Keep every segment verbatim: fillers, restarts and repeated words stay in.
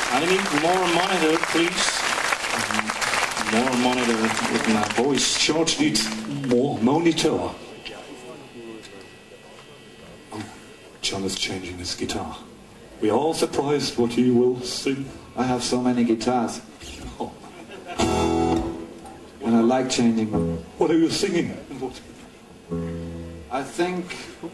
I need more monitor, please. More monitor with my voice. George needs more monitor. Oh, John is changing his guitar. We are all surprised what he will sing. I have so many guitars. Oh. And I like changing them. What are you singing? What? I think...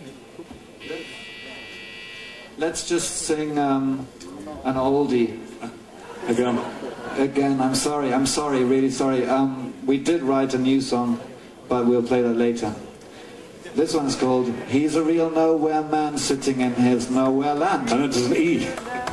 Let's just sing um, an oldie. Again. Again, I'm sorry, I'm sorry, really sorry. Um, we did write a new song, but we'll play that later. This one's called He's a Real Nowhere Man Sitting in His Nowhere Land. And it's an E.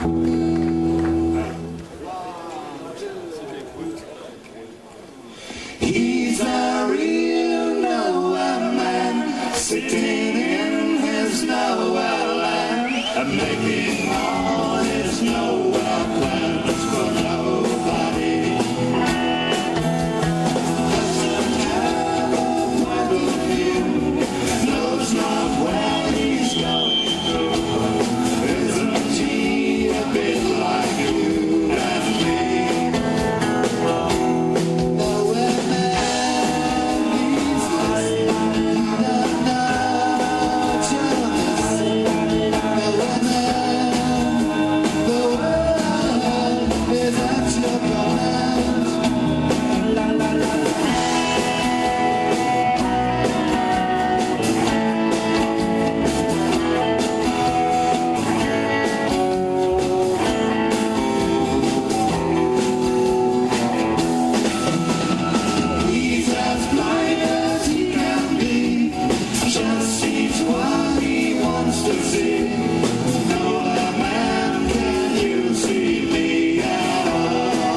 He's a real nowhere man sitting in his nowhere land and making all his nowhere plans for nobody. Doesn't have a point of view, knows not where he's going through. Isn't he a bit like you and me? Nowhere man needs us. No, no, just nowhere man. The world is at your command. La la la la. He's as blind as he can be, just sees what he wants to see. Nowhere man, can you see me at all?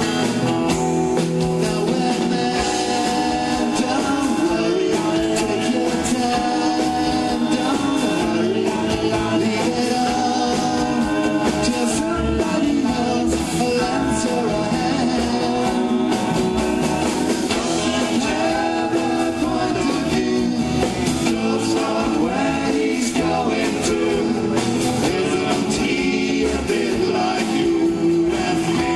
Nowhere man, don't worry, take your time, don't hurry, leave it all till somebody else will answer a hand. Doesn't have a point of view, knows not where he's going to. Isn't he a bit like you and me?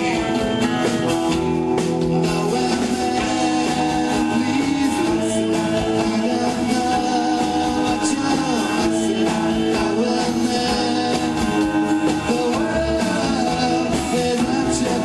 Nowhere man, please listen. I don't know what you're missing. Nowhere man, the world is at your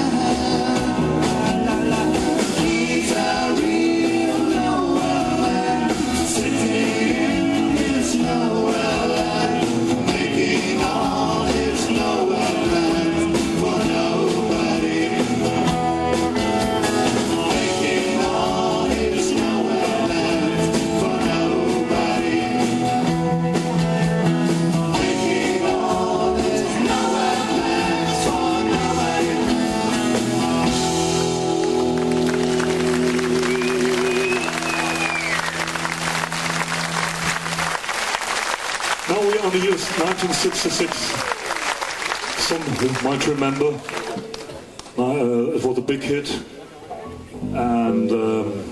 command. He's a real nowhere man, sitting in his nowhere land, making all his nowhere plans for nobody. Making all his nowhere plans for nobody. Making all his nowhere plans for nobody. Now we are on the year nineteen sixty-six. Some who might remember. Uh, it was a big hit. And um,